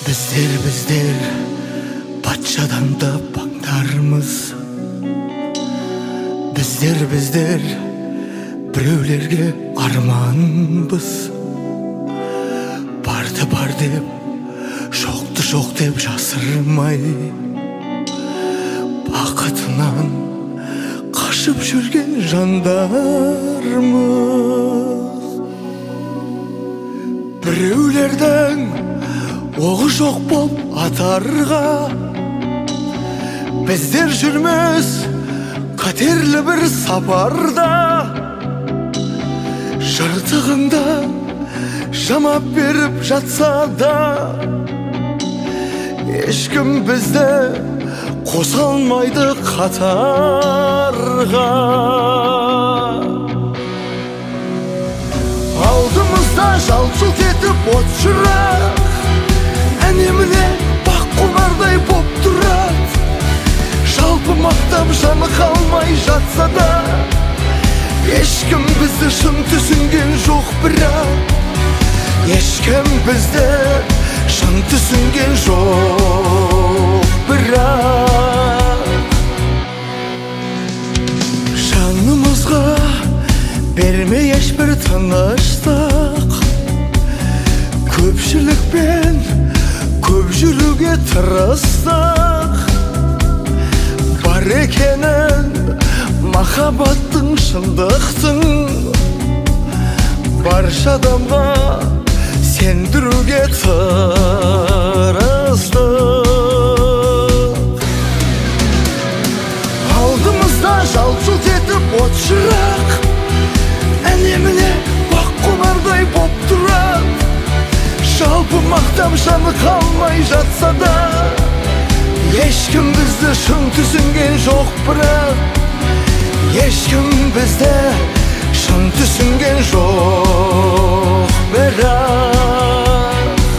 Bizler патшадан да паңдармыз. Bizler біреулерге арманбыз. Барды бар деп, жоқты жоқ деп жасырмай, бақытынан қашып жүрген жандармыз. Біреулердің оғы жоқ болып атарға, біздер жүрміз қатерлі бір сапарда. Жыртығында жамап беріп жатса да, ешкім бізді қоса алмайды қатарға. Алдымызда жалт-жұлт етіп от шырақ, әне-міне бақ құмардай боп тұрады. Жалпы мақтап жаны қалмай жатса да, ешкім бізді шын түсінген жоқ бірақ. Ешкім бізді шын түсінген жоқ бірақ. Жанымызға бермей ешбір тыныштық, көпшілікпен көп жүруге тырыстық. Бар екенін махаббаттың, шындықтың, барша адамға сендіруге тырыстық. Алдымызда жалт-жұлт етіп от шырақ, әне-міне бақ құмардай боп тұрады. Жалпы мақтап жаны қалмай жатса да, ешкім бізді шын түсінген жоқ бірақ. Ешкім бізді шын түсінген жоқ бірақ.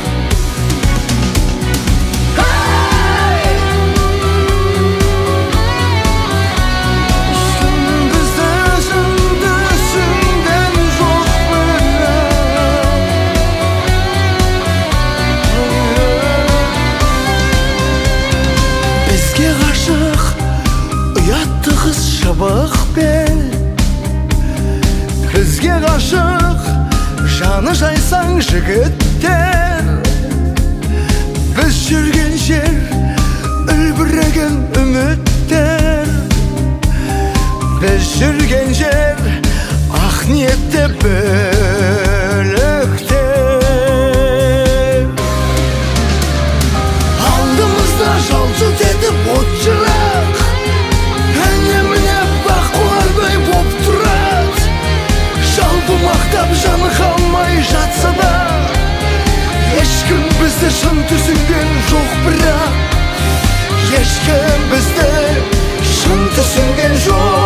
Шыбық бел, бізге ғашық жаны жайсаң жігіттер. Біз жүрген жер үлбіреген үміттер. Біз жүрген жер ақ ниетте бөліктер. Алдымызда жалт-жұлт етіп от шырақ, әне-міне бақ құмардай боп тұрады. Жалпы мақтап жаны қалмай жатса да, ешкім бізді шын түсінген жоқ бірақ. Ешкім бізді шын түсінген жоқ.